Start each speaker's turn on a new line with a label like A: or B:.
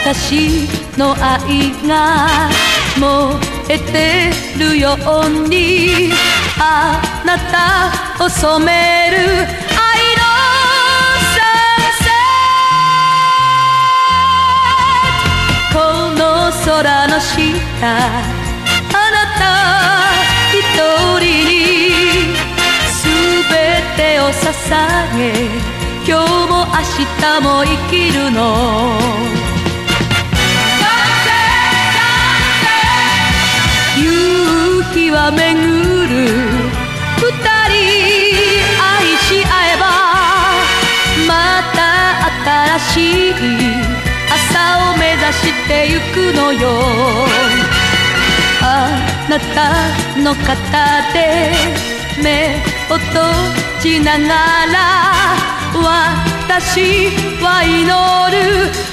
A: 私の愛が燃えてるようにあなたを染める愛のサンセット。この空の下あなた一人に全てを捧げ今日も明日も生きるの。夕日は巡る二人愛し合えばまた新しい朝を目指してゆくのよ。あなたの肩で目を閉じながら私は祈る